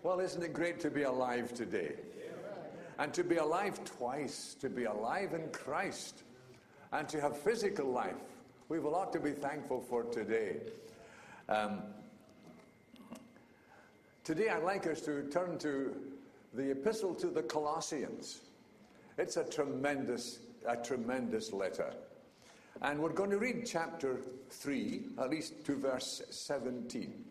Well, isn't it great to be alive today? And to be alive twice, to be alive in Christ, and to have physical life. We have a lot to be thankful for today. Today I'd like us to turn to the Epistle to the Colossians. It's a tremendous letter. And we're going to read chapter 3, at least to verse 17.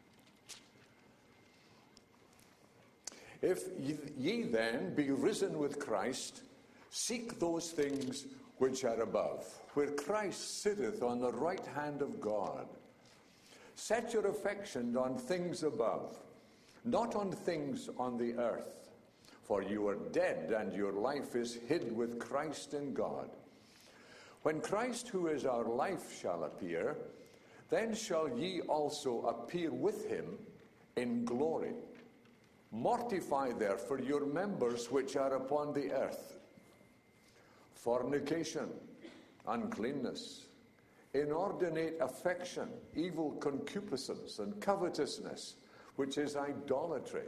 If ye then be risen with Christ, seek those things which are above, where Christ sitteth on the right hand of God. Set your affection on things above, not on things on the earth. For you are dead, and your life is hid with Christ in God. When Christ, who is our life, shall appear, then shall ye also appear with him in glory. Mortify therefore your members which are upon the earth: fornication, uncleanness, inordinate affection, evil concupiscence, and covetousness, which is idolatry.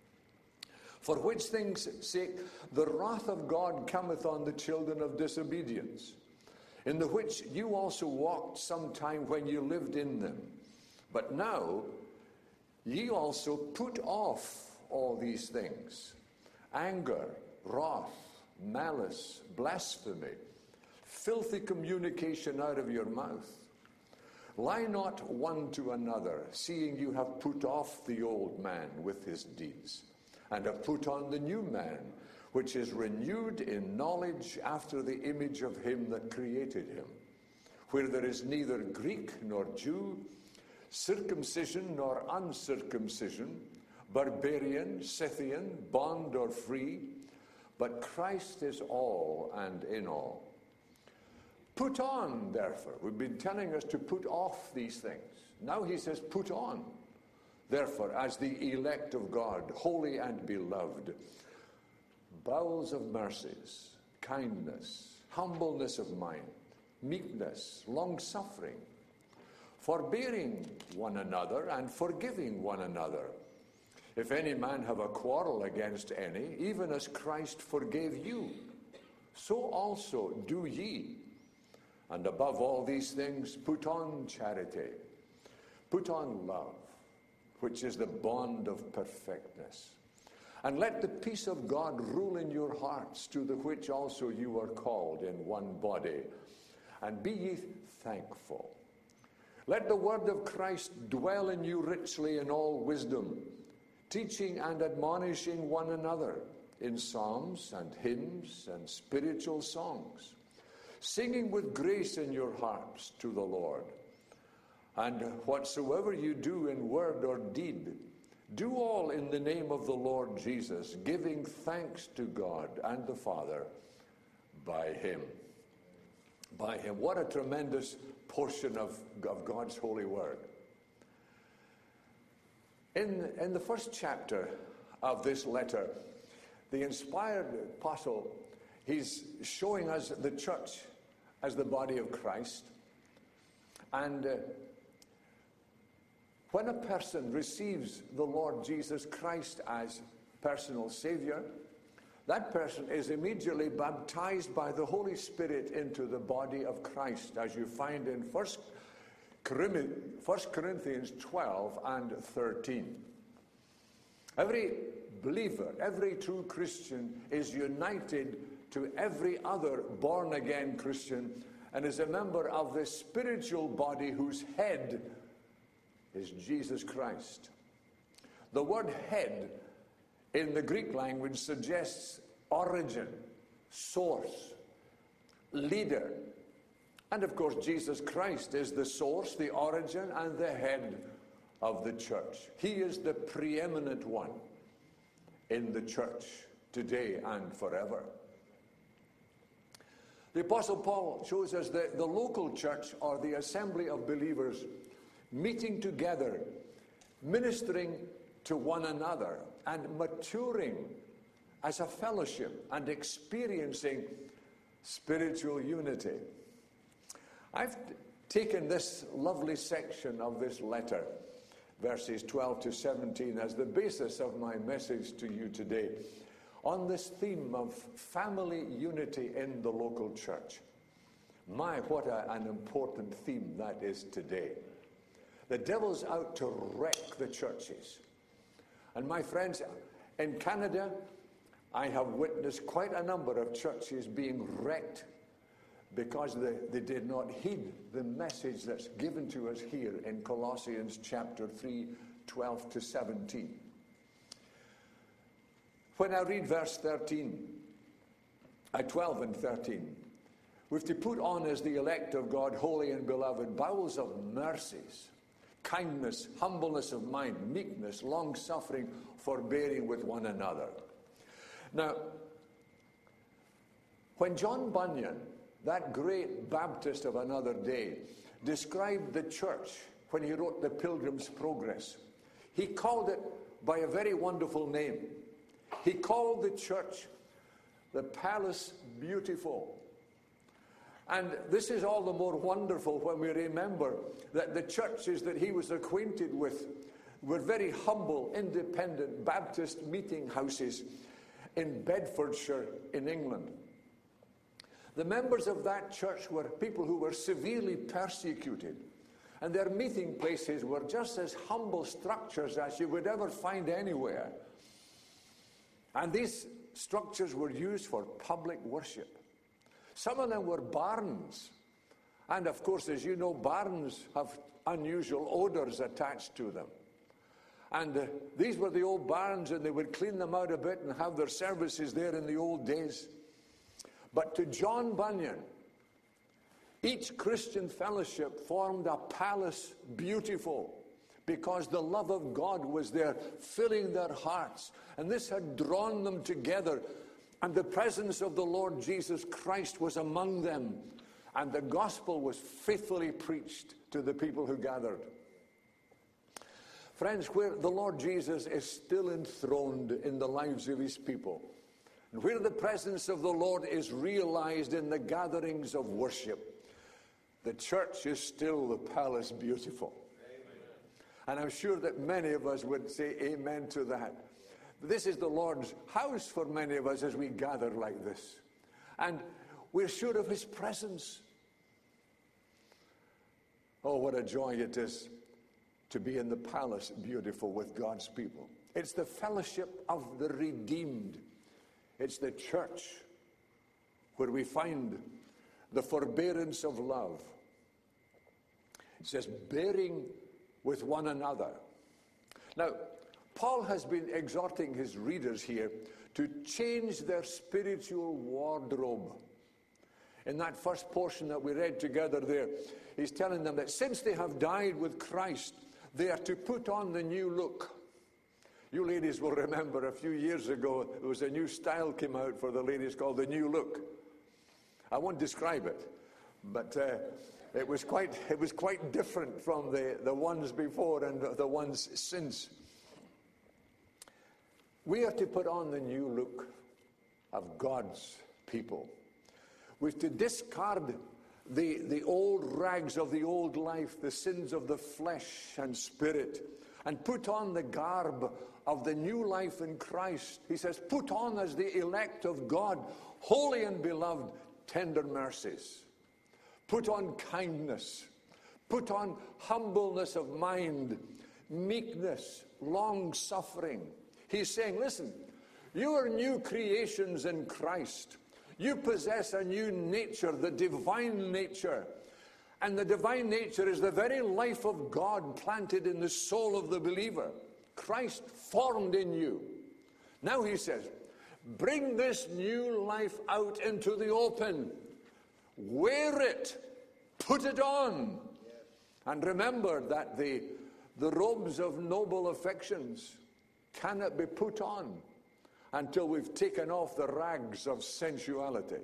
For which things' sake the wrath of God cometh on the children of disobedience, in the which you also walked sometime when you lived in them. But now ye also put off all these things: anger, wrath, malice, blasphemy, filthy communication out of your mouth. Lie not one to another, seeing you have put off the old man with his deeds, and have put on the new man, which is renewed in knowledge after the image of him that created him, where there is neither Greek nor Jew, circumcision nor uncircumcision, barbarian, Scythian, bond or free, but Christ is all and in all. Put on, therefore. We've been telling us to put off these things. Now he says put on. Therefore, as the elect of God, holy and beloved, bowels of mercies, kindness, humbleness of mind, meekness, long-suffering, forbearing one another and forgiving one another. If any man have a quarrel against any, even as Christ forgave you, so also do ye. And above all these things, put on charity, put on love, which is the bond of perfectness. And let the peace of God rule in your hearts, to the which also you are called in one body. And be ye thankful. Let the word of Christ dwell in you richly in all wisdom, teaching and admonishing one another in psalms and hymns and spiritual songs, singing with grace in your hearts to the Lord. And whatsoever you do in word or deed, do all in the name of the Lord Jesus, giving thanks to God and the Father by him. By him. What a tremendous portion of God's holy word. In the first chapter of this letter, the inspired apostle, he's showing us the church as the body of Christ. And when a person receives the Lord Jesus Christ as personal Savior, that person is immediately baptized by the Holy Spirit into the body of Christ, as you find in 1 Corinthians 12 and 13. Every believer, every true Christian is united to every other born-again Christian and is a member of the spiritual body whose head is Jesus Christ. The word head in the Greek language suggests origin, source, leader. And of course, Jesus Christ is the source, the origin, and the head of the church. He is the preeminent one in the church today and forever. The Apostle Paul shows us that the local church, or the assembly of believers, meeting together, ministering to one another, and maturing as a fellowship and experiencing spiritual unity. I've taken this lovely section of this letter verses 12 to 17, as the basis of my message to you today on this theme of family unity in the local church. My, what an important theme that is today. The devil's out to wreck the churches. And my friends, in Canada, I have witnessed quite a number of churches being wrecked because they did not heed the message that's given to us here in Colossians chapter 3, 12 to 17. When I read verse 12 and 13, we've to put on as the elect of God, holy and beloved, bowels of mercies, kindness, humbleness of mind, meekness, long-suffering, forbearing with one another. Now, when John Bunyan, that great Baptist of another day, described the church when he wrote the Pilgrim's Progress, he called it by a very wonderful name. He called the church the Palace Beautiful. And this is all the more wonderful when we remember that the churches that he was acquainted with were very humble, independent Baptist meeting houses in Bedfordshire in England. The members of that church were people who were severely persecuted, and their meeting places were just as humble structures as you would ever find anywhere. And these structures were used for public worship. Some of them were barns. And of course, as you know, barns have unusual odors attached to them. And these were the old barns, and they would clean them out a bit and have their services there in the old days. But to John Bunyan, each Christian fellowship formed a palace beautiful, because the love of God was there filling their hearts. And this had drawn them together. And the presence of the Lord Jesus Christ was among them. And the gospel was faithfully preached to the people who gathered. Friends, where the Lord Jesus is still enthroned in the lives of his people, and where the presence of the Lord is realized in the gatherings of worship, the church is still the Palace Beautiful. And I'm sure that many of us would say amen to that. This is the Lord's house for many of us as we gather like this. And we're sure of his presence. Oh, what a joy it is to be in the Palace Beautiful with God's people. It's the fellowship of the redeemed. It's the church where we find the forbearance of love. It says, bearing with one another. Now, Paul has been exhorting his readers here to change their spiritual wardrobe. In that first portion that we read together there, he's telling them that since they have died with Christ, they are to put on the new look. You ladies will remember a few years ago, there was a new style came out for the ladies called the new look. I won't describe it, but it was quite different from the ones before and the ones since. We are to put on the new look of God's people. We've to discard the old rags of the old life, the sins of the flesh and spirit, and put on the garb of the new life in Christ. He says, put on as the elect of God, holy and beloved, tender mercies. Put on kindness. Put on humbleness of mind, meekness, long-suffering. He's saying, listen, you are new creations in Christ. You possess a new nature, the divine nature. And the divine nature is the very life of God planted in the soul of the believer. Christ formed in you. Now he says, bring this new life out into the open. Wear it. Put it on. And remember that the robes of noble affections cannot be put on until we've taken off the rags of sensuality.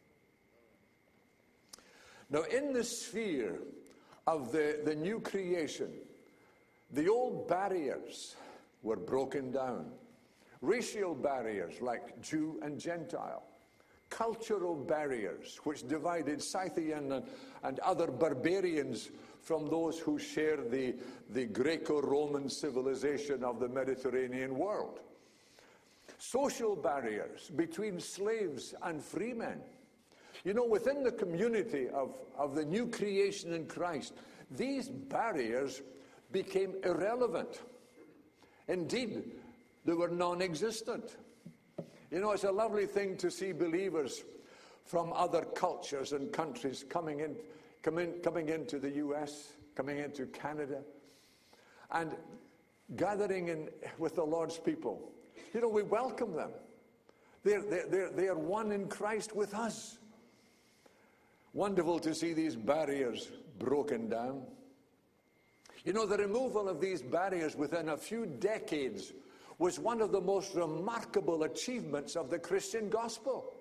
Now, in the sphere of the new creation, the old barriers were broken down. Racial barriers like Jew and Gentile. Cultural barriers which divided Scythian and other barbarians from those who share the Greco-Roman civilization of the Mediterranean world. Social barriers between slaves and free men. You know, within the community of the new creation in Christ, these barriers became irrelevant. Indeed, they were non-existent. You know, it's a lovely thing to see believers from other cultures and countries coming into the U.S., coming into Canada, and gathering with the Lord's people. You know, we welcome them. They are one in Christ with us. Wonderful to see these barriers broken down. You know, the removal of these barriers within a few decades was one of the most remarkable achievements of the Christian gospel.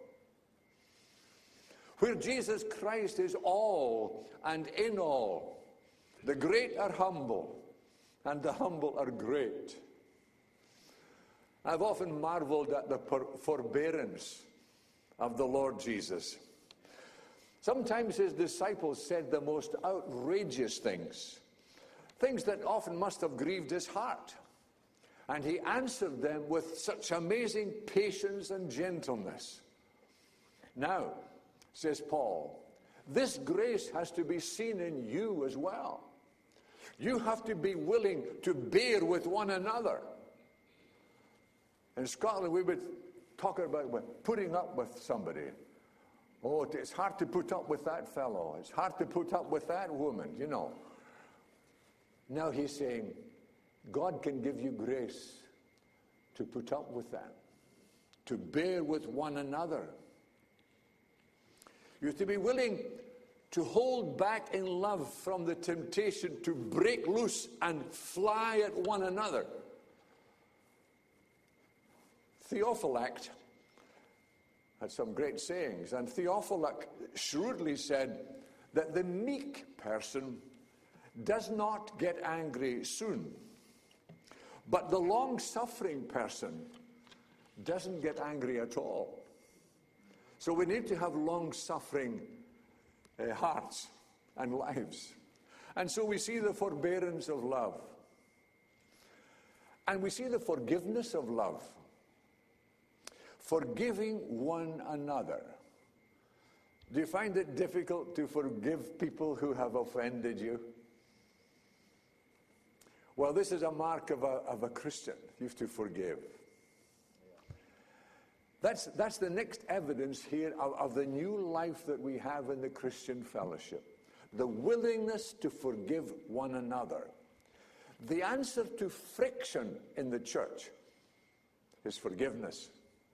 Where Jesus Christ is all and in all, the great are humble, and the humble are great. I've often marveled at the forbearance of the Lord Jesus. Sometimes his disciples said the most outrageous things that often must have grieved his heart. And he answered them with such amazing patience and gentleness. Now, says Paul, this grace has to be seen in you as well. You have to be willing to bear with one another. In Scotland, we would talk about putting up with somebody. Oh, it's hard to put up with that fellow. It's hard to put up with that woman, you know. Now he's saying, God can give you grace to put up with that, to bear with one another. You have to be willing to hold back in love from the temptation to break loose and fly at one another. Theophylact had some great sayings, and Theophylact shrewdly said that the meek person does not get angry soon, but the long-suffering person doesn't get angry at all. So we need to have long-suffering hearts and lives. And so we see the forbearance of love. And we see the forgiveness of love. Forgiving one another. Do you find it difficult to forgive people who have offended you? Well, this is a mark of a Christian. You have to forgive. That's the next evidence here of the new life that we have in the Christian fellowship. The willingness to forgive one another. The answer to friction in the church is forgiveness.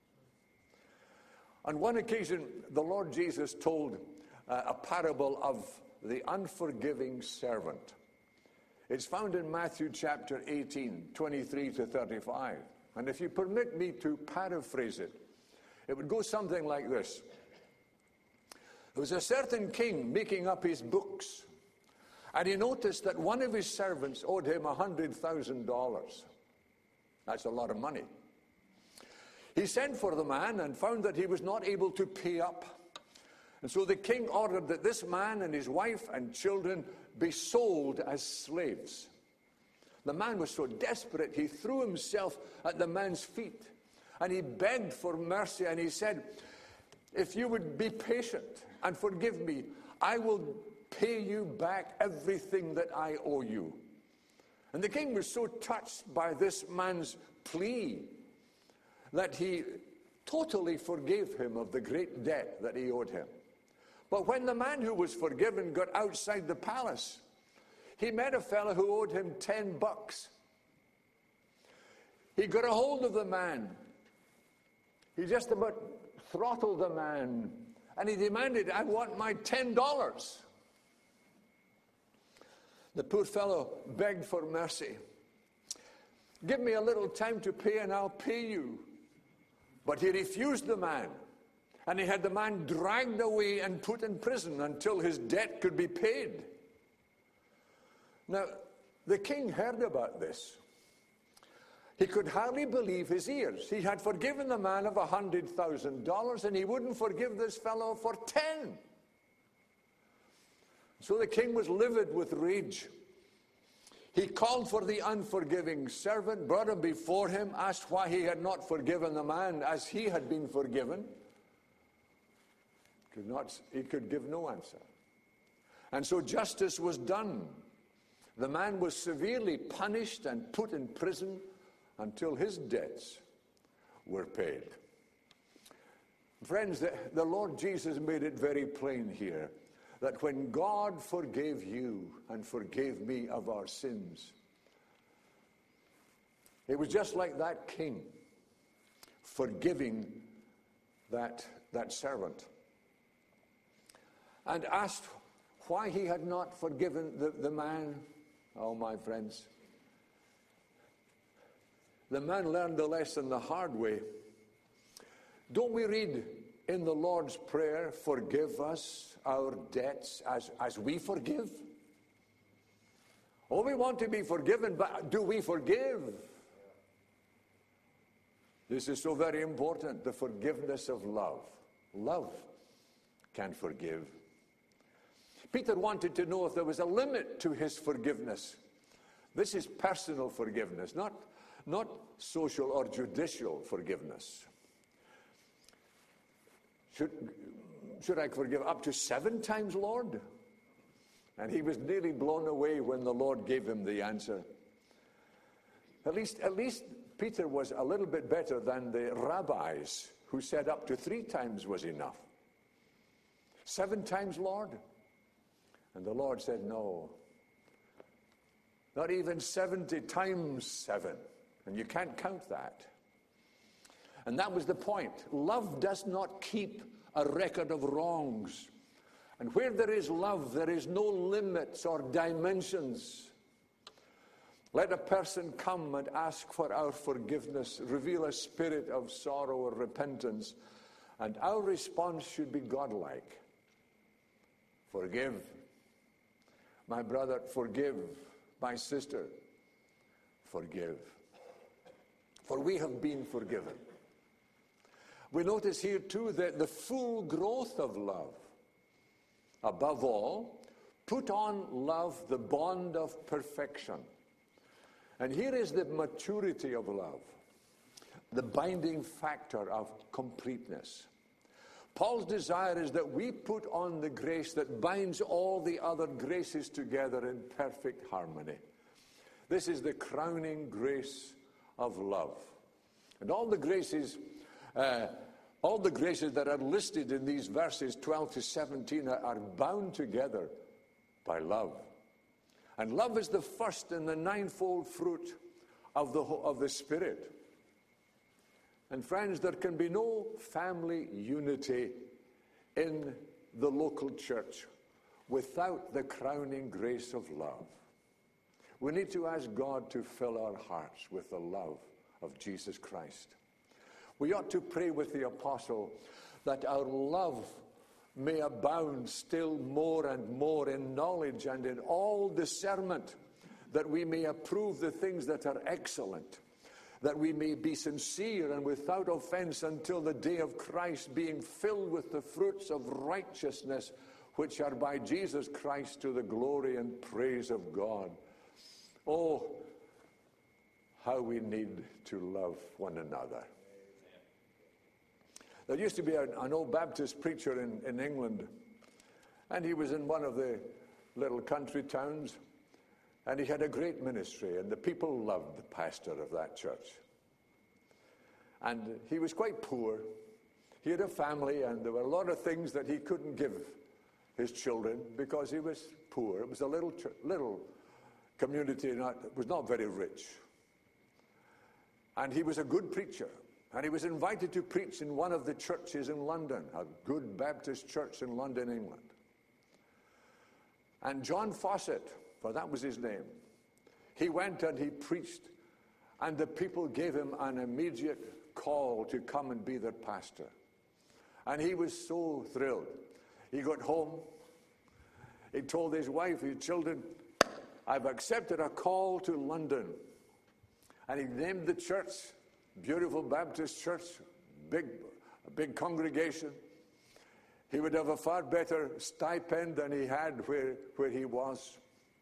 On one occasion, the Lord Jesus told a parable of the unforgiving servant. It's found in Matthew chapter 18, 23 to 35. And if you permit me to paraphrase it, it would go something like this. There was a certain king making up his books, and he noticed that one of his servants owed him $100,000. That's a lot of money. He sent for the man and found that he was not able to pay up. And so the king ordered that this man and his wife and children be sold as slaves. The man was so desperate, he threw himself at the man's feet and he begged for mercy, and he said, if you would be patient and forgive me, I will pay you back everything that I owe you. And the king was so touched by this man's plea that he totally forgave him of the great debt that he owed him. But when the man who was forgiven got outside the palace, he met a fellow who owed him $10. He got a hold of the man. He just about throttled the man, and he demanded, I want my $10. The poor fellow begged for mercy. Give me a little time to pay and I'll pay you. But he refused the man, and he had the man dragged away and put in prison until his debt could be paid. Now, the king heard about this. He could hardly believe his ears. He had forgiven the man of $100,000, and he wouldn't forgive this fellow for 10. So the king was livid with rage. He called for the unforgiving servant, brought him before him, asked why he had not forgiven the man as he had been forgiven. He could give no answer. And so justice was done. The man was severely punished and put in prison until his debts were paid. Friends, the Lord Jesus made it very plain here that when God forgave you and forgave me of our sins, it was just like that king forgiving that servant, and asked why he had not forgiven the man. Oh, my friends, the man learned the lesson the hard way. Don't we read in the Lord's Prayer, forgive us our debts as we forgive? Oh, we want to be forgiven, but do we forgive? This is so very important, the forgiveness of love. Love can forgive. Peter wanted to know if there was a limit to his forgiveness. This is personal forgiveness, not social or judicial forgiveness. Should I forgive up to 7 times, Lord? And he was nearly blown away when the Lord gave him the answer. At least Peter was a little bit better than the rabbis who said up to 3 times was enough. 7 times, Lord? And the Lord said, no. Not even 70 times 7. And you can't count that. And that was the point. Love does not keep a record of wrongs. And where there is love, there is no limits or dimensions. Let a person come and ask for our forgiveness, reveal a spirit of sorrow or repentance, and our response should be godlike. Forgive. My brother, forgive. My sister, forgive. For we have been forgiven. We notice here too that the full growth of love. Above all, put on love, the bond of perfection. And here is the maturity of love, the binding factor of completeness. Paul's desire is that we put on the grace that binds all the other graces together in perfect harmony. This is the crowning grace of love. And all the graces that are listed in these verses 12 to 17 are bound together by love. And love is the first in the ninefold fruit of the Spirit. And friends, there can be no family unity in the local church without the crowning grace of love. We need to ask God to fill our hearts with the love of Jesus Christ. We ought to pray with the apostle that our love may abound still more and more in knowledge and in all discernment, that we may approve the things that are excellent, that we may be sincere and without offense until the day of Christ, being filled with the fruits of righteousness, which are by Jesus Christ to the glory and praise of God. Oh, how we need to love one another. There used to be an old Baptist preacher in England, and he was in one of the little country towns, and he had a great ministry, and the people loved the pastor of that church. And he was quite poor. He had a family, and there were a lot of things that he couldn't give his children because he was poor. It was a little community, was not very rich. And he was a good preacher. And he was invited to preach in one of the churches in London, a good Baptist church in London, England. And John Fawcett, for that was his name, he went and he preached, and the people gave him an immediate call to come and be their pastor. And he was so thrilled. He got home, he told his wife, his children, I've accepted a call to London. And he named the church, beautiful Baptist church, a big congregation. He would have a far better stipend than he had where he was.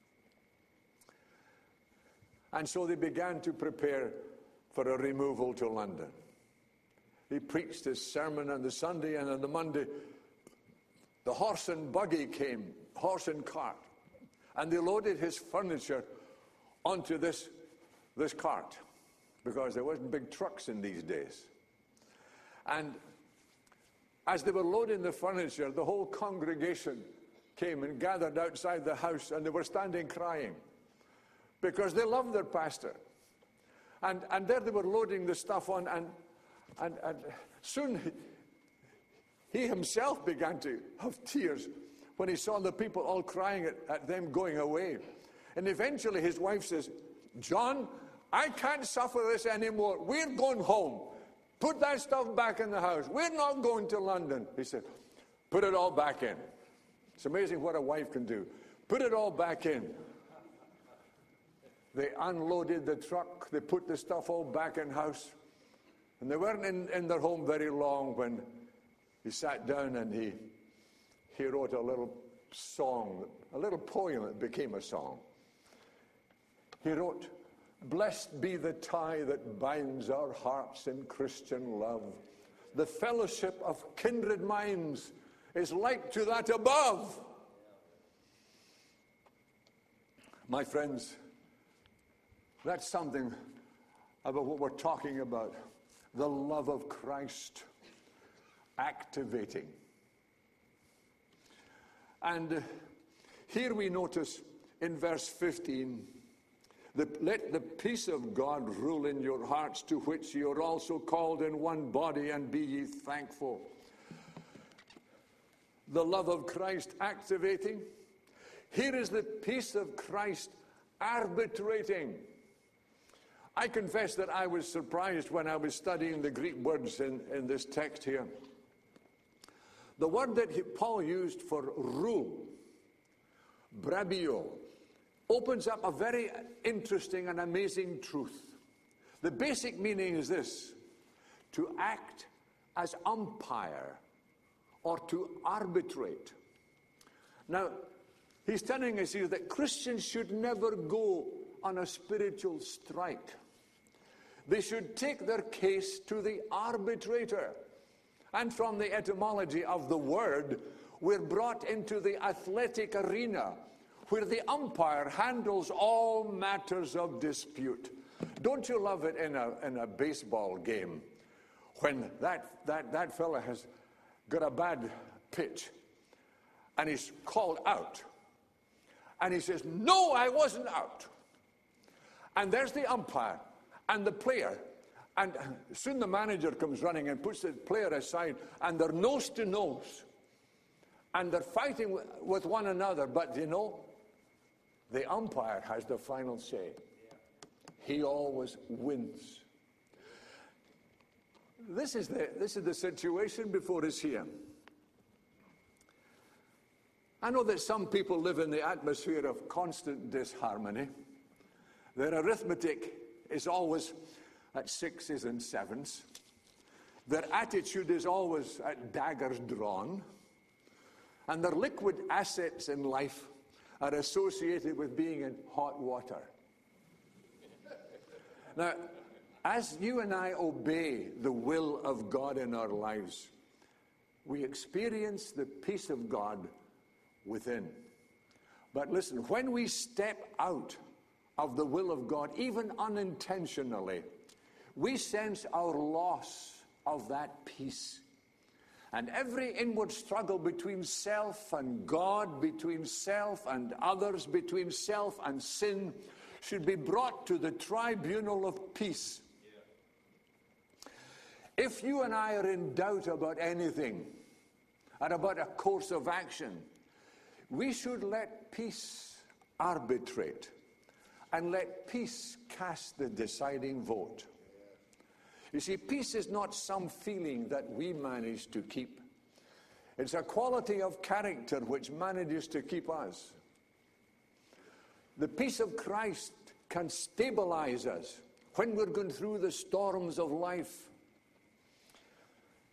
And so they began to prepare for a removal to London. He preached his sermon on the Sunday, and on the Monday, the horse and buggy came, horse and cart, and they loaded his furniture onto this cart, because there wasn't big trucks in these days. And as they were loading the furniture, the whole congregation came and gathered outside the house, and they were standing crying because they loved their pastor. And there they were loading the stuff on, and soon he himself began to have tears when he saw the people all crying at them going away. And eventually his wife says, "John, I can't suffer this anymore. We're going home. Put that stuff back in the house. We're not going to London." He said, "Put it all back in." It's amazing what a wife can do. Put it all back in. They unloaded the truck. They put the stuff all back in house. And they weren't in their home very long when he sat down and he wrote a little song, a little poem that became a song. He wrote, "Blessed be the tie that binds our hearts in Christian love. The fellowship of kindred minds is like to that above." My friends, that's something about what we're talking about. The love of Christ activating. And here we notice in verse 15, "Let the peace of God rule in your hearts, to which you are also called in one body, and be ye thankful." The love of Christ activating. Here is the peace of Christ arbitrating. I confess that I was surprised when I was studying the Greek words in this text here. The word that Paul used for rule, brabio, opens up a very interesting and amazing truth. The basic meaning is this: to act as umpire or to arbitrate. Now, he's telling us here that Christians should never go on a spiritual strike. They should take their case to the arbitrator. And from the etymology of the word, we're brought into the athletic arena, where the umpire handles all matters of dispute. Don't you love it in a baseball game when that fella has got a bad pitch and he's called out and he says, "No, I wasn't out." And there's the umpire and the player, and soon the manager comes running and puts the player aside, and they're nose to nose and they're fighting with one another. But you know, the umpire has the final say. He always wins. This is the situation before us here. I know that some people live in the atmosphere of constant disharmony. Their arithmetic is always at 6s and 7s. Their attitude is always at daggers drawn. And their liquid assets in life are associated with being in hot water. Now, as you and I obey the will of God in our lives, we experience the peace of God within. But listen, when we step out of the will of God, even unintentionally, we sense our loss of that peace. And every inward struggle between self and God, between self and others, between self and sin, should be brought to the tribunal of peace. If you and I are in doubt about anything and about a course of action, we should let peace arbitrate and let peace cast the deciding vote. You see, peace is not some feeling that we manage to keep. It's a quality of character which manages to keep us. The peace of Christ can stabilize us when we're going through the storms of life.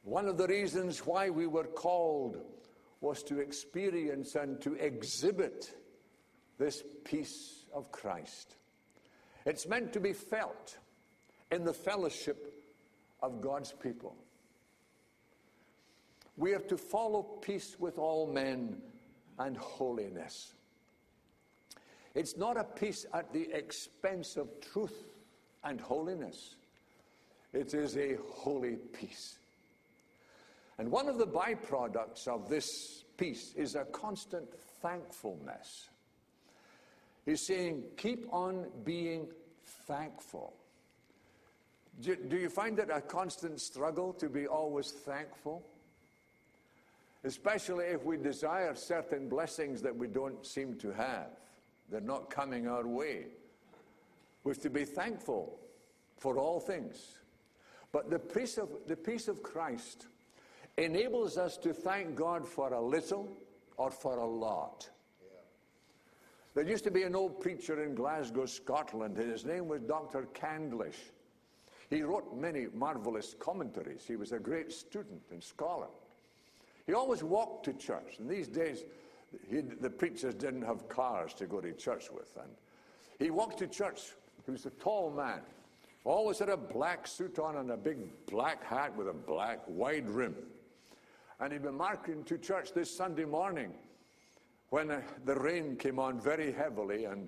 One of the reasons why we were called was to experience and to exhibit this peace of Christ. It's meant to be felt in the fellowship of God's people. We are to follow peace with all men and holiness. It's not a peace at the expense of truth and holiness. It is a holy peace. And one of the byproducts of this peace is a constant thankfulness. He's saying, keep on being thankful. Do you find it a constant struggle to be always thankful? Especially if we desire certain blessings that we don't seem to have. They're not coming our way. We're to be thankful for all things. But the peace of Christ enables us to thank God for a little or for a lot. There used to be an old preacher in Glasgow, Scotland, and his name was Dr. Candlish. He wrote many marvelous commentaries. He was a great student and scholar. He always walked to church. And these days, the preachers didn't have cars to go to church with. And he walked to church. He was a tall man. Always had a black suit on and a big black hat with a black wide rim. And he'd been marching to church this Sunday morning when the rain came on very heavily, and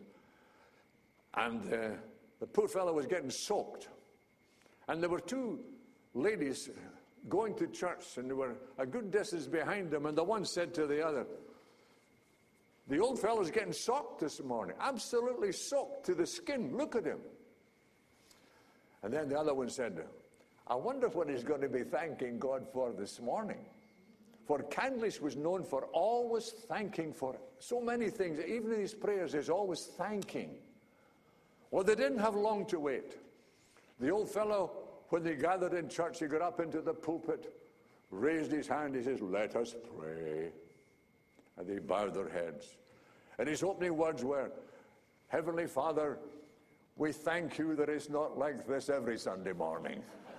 the poor fellow was getting soaked. And there were two ladies going to church, and they were a good distance behind him, and the one said to the other, "The old fellow's getting soaked this morning, absolutely soaked to the skin. Look at him." And then the other one said, "I wonder what he's going to be thanking God for this morning." For Candlish was known for always thanking for so many things. Even in his prayers, he's always thanking. Well, they didn't have long to wait. The old fellow, when they gathered in church, he got up into the pulpit, raised his hand, he says, "Let us pray." And they bowed their heads. And his opening words were, "Heavenly Father, we thank you that it's not like this every Sunday morning."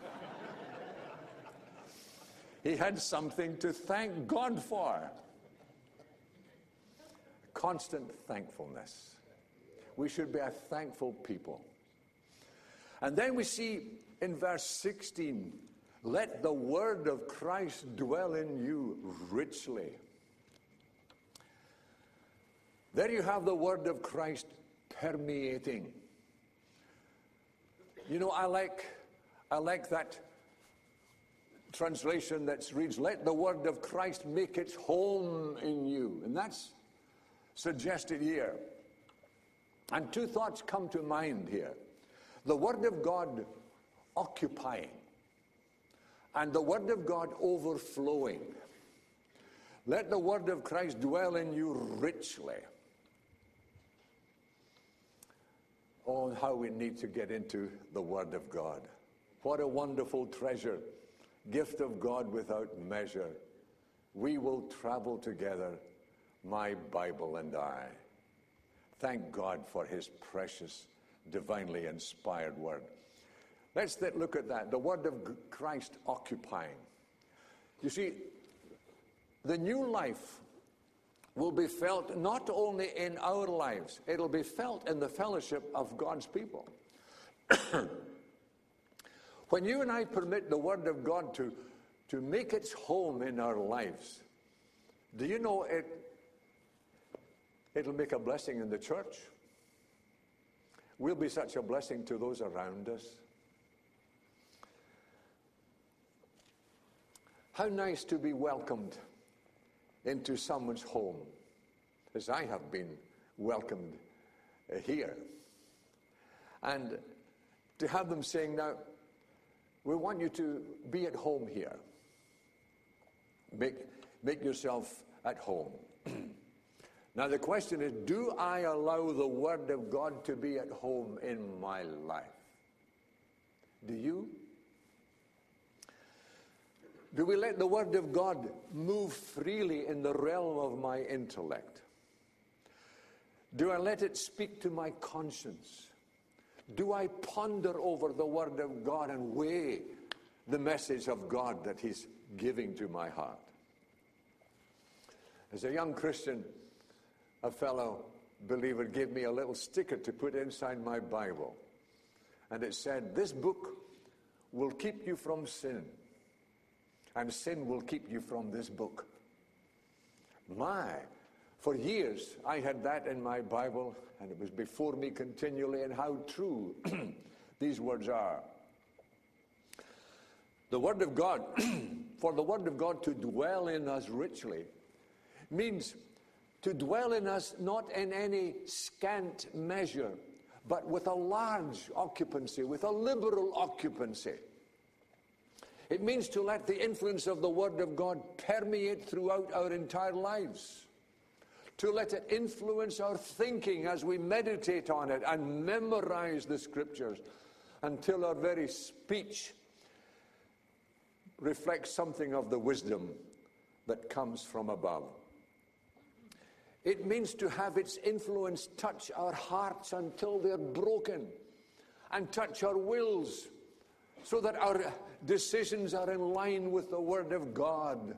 He had something to thank God for. Constant thankfulness. We should be a thankful people. And then we see in verse 16, "Let the word of Christ dwell in you richly." There you have the word of Christ permeating. You know, I like that translation that reads, "Let the word of Christ make its home in you." And that's suggested here. And two thoughts come to mind here. The word of God occupying, and the word of God overflowing. Let the word of Christ dwell in you richly. Oh, how we need to get into the word of God. What a wonderful treasure. Gift of God without measure. We will travel together, my Bible and I. Thank God for his precious, divinely inspired word. Let's look at that. The word of Christ occupying. You see, the new life will be felt not only in our lives, it'll be felt in the fellowship of God's people. When you and I permit the word of God to make its home in our lives, do you know it'll make a blessing in the church? We'll be such a blessing to those around us. How nice to be welcomed into someone's home, as I have been welcomed here. And to have them saying, "Now, we want you to be at home here. Make yourself at home." Now the question is, do I allow the word of God to be at home in my life? Do you? Do we let the word of God move freely in the realm of my intellect? Do I let it speak to my conscience? Do I ponder over the word of God and weigh the message of God that he's giving to my heart. As a young Christian, a fellow believer gave me a little sticker to put inside my Bible. And it said, "This book will keep you from sin, and sin will keep you from this book." For years I had that in my Bible, and it was before me continually, and how true these words are. The Word of God, for the Word of God to dwell in us richly, means to dwell in us not in any scant measure, but with a large occupancy, with a liberal occupancy. It means to let the influence of the Word of God permeate throughout our entire lives, to let it influence our thinking as we meditate on it and memorize the Scriptures until our very speech reflects something of the wisdom that comes from above. It means to have its influence touch our hearts until they're broken, and touch our wills so that our decisions are in line with the Word of God.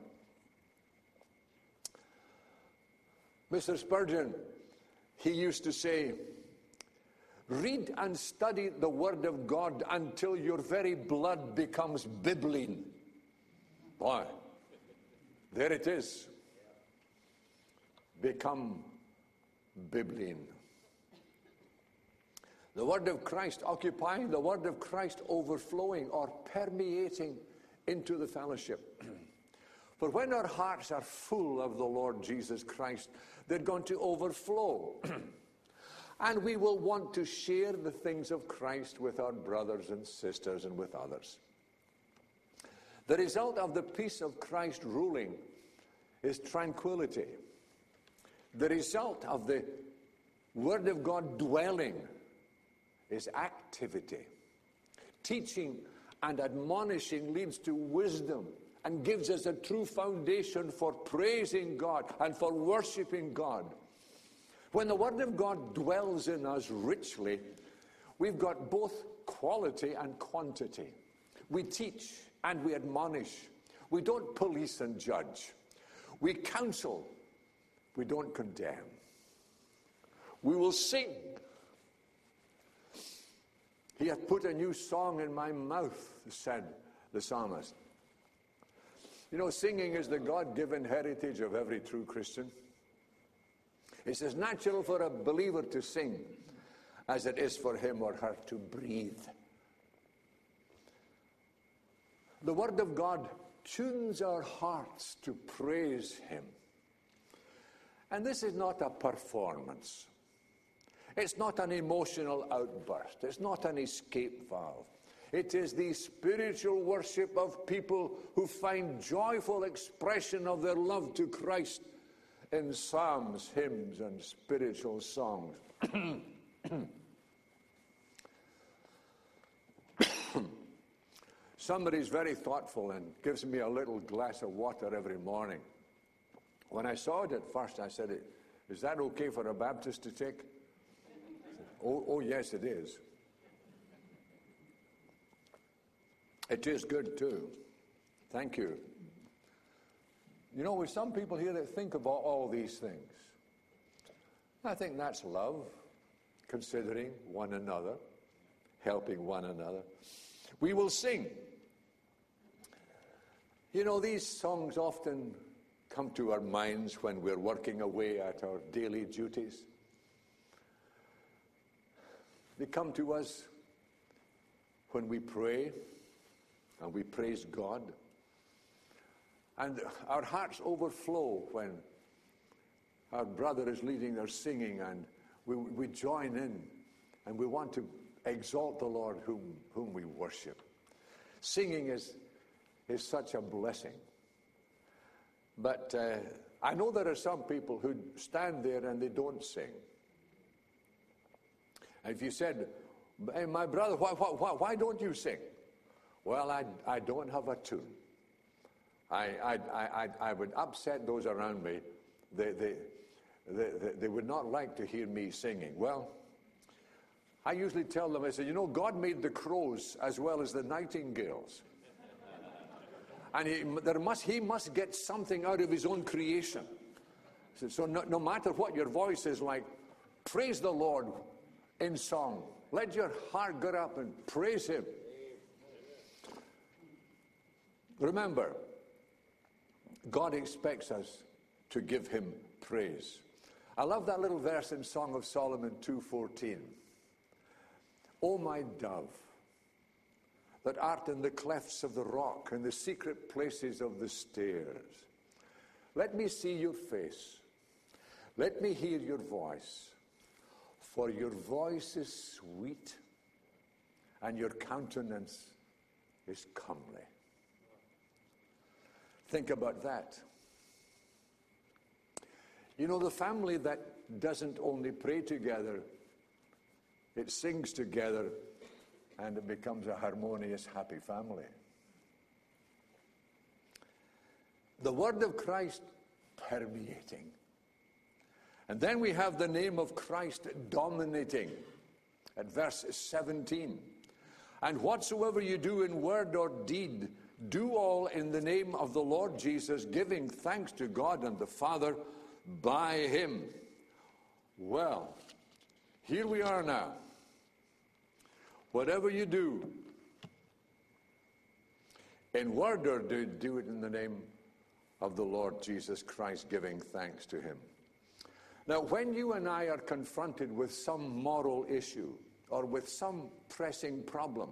Mr. Spurgeon, he used to say, "Read and study the Word of God until your very blood becomes bibline." Boy, there it is. Become bibline. The Word of Christ occupying, the Word of Christ overflowing or permeating into the fellowship. For when our hearts are full of the Lord Jesus Christ, they're going to overflow. And we will want to share the things of Christ with our brothers and sisters and with others. The result of the peace of Christ ruling is tranquility. The result of the Word of God dwelling is activity. Teaching and admonishing leads to wisdom and gives us a true foundation for praising God and for worshiping God. When the Word of God dwells in us richly, we've got both quality and quantity. We teach and we admonish. We don't police and judge. We counsel. We don't condemn. We will sing. "He hath put a new song in my mouth," said the psalmist. You know, singing is the God-given heritage of every true Christian. It's as natural for a believer to sing as it is for him or her to breathe. The Word of God tunes our hearts to praise Him. And this is not a performance. It's not an emotional outburst. It's not an escape valve. It is the spiritual worship of people who find joyful expression of their love to Christ in psalms, hymns, and spiritual songs. Somebody's very thoughtful and gives me a little glass of water every morning. When I saw it at first, I said, "Is that okay for a Baptist to take?" Oh, yes, it is. It is good, too. Thank you. You know, with some people here that think about all these things, I think that's love, considering one another, helping one another. We will sing. You know, these songs often come to our minds when we're working away at our daily duties. They come to us when we pray and we praise God. And our hearts overflow when our brother is leading their singing, and we join in and we want to exalt the Lord whom we worship. Singing is such a blessing. But I know there are some people who stand there and they don't sing. And if you said, "Hey, my brother, why don't you sing?" "Well, I don't have a tune. I would upset those around me. They would not like to hear me singing." Well, I usually tell them, I say, "You know, God made the crows as well as the nightingales. And he must get something out of his own creation. So no matter what your voice is like, praise the Lord in song. Let your heart get up and praise him. Remember, God expects us to give him praise. I love that little verse in Song of Solomon 2:14. O my dove, that art in the clefts of the rock and the secret places of the stairs, let me see your face. Let me hear your voice. For your voice is sweet and your countenance is comely. Think about that. You know, the family that doesn't only pray together, it sings together, and it becomes a harmonious, happy family. The word of Christ permeating. And then we have the name of Christ dominating at verse 17. And whatsoever you do in word or deed, do all in the name of the Lord Jesus, giving thanks to God and the Father by him. Well, here we are now. Whatever you do, in word or deed, do it in the name of the Lord Jesus Christ, giving thanks to him. Now, when you and I are confronted with some moral issue or with some pressing problem,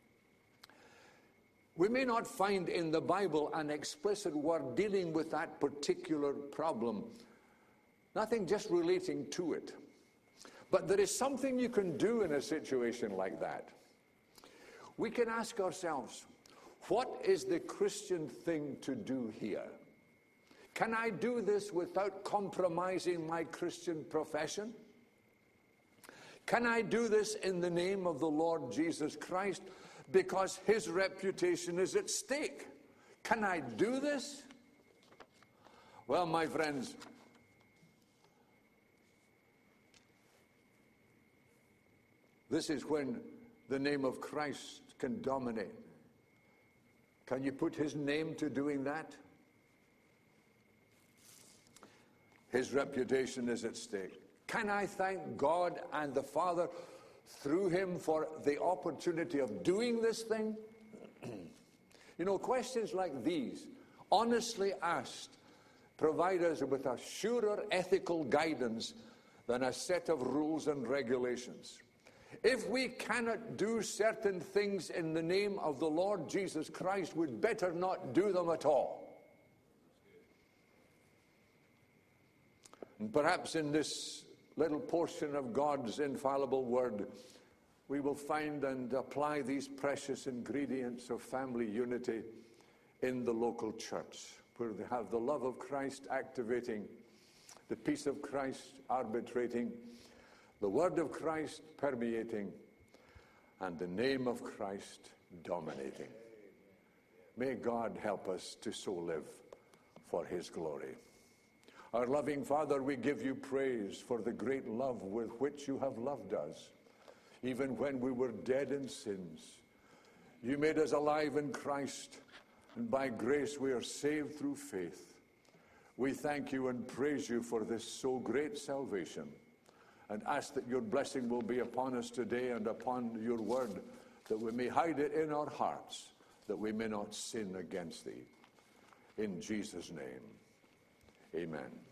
we may not find in the Bible an explicit word dealing with that particular problem. Nothing just relating to it. But there is something you can do in a situation like that. We can ask ourselves, what is the Christian thing to do here? Can I do this without compromising my Christian profession? Can I do this in the name of the Lord Jesus Christ because his reputation is at stake? Can I do this? Well, my friends, this is when the name of Christ can dominate. Can you put his name to doing that? His reputation is at stake. Can I thank God and the Father through him for the opportunity of doing this thing? You know, questions like these, honestly asked, provide us with a surer ethical guidance than a set of rules and regulations. If we cannot do certain things in the name of the Lord Jesus Christ, we'd better not do them at all. And perhaps in this little portion of God's infallible word, we will find and apply these precious ingredients of family unity in the local church, where they have the love of Christ activating, the peace of Christ arbitrating, the word of Christ permeating, and the name of Christ dominating. May God help us to so live for his glory. Our loving Father, we give you praise for the great love with which you have loved us. Even when we were dead in sins, you made us alive in Christ, and by grace we are saved through faith. We thank you and praise you for this so great salvation, and ask that your blessing will be upon us today and upon your word, that we may hide it in our hearts, that we may not sin against thee. In Jesus' name, amen.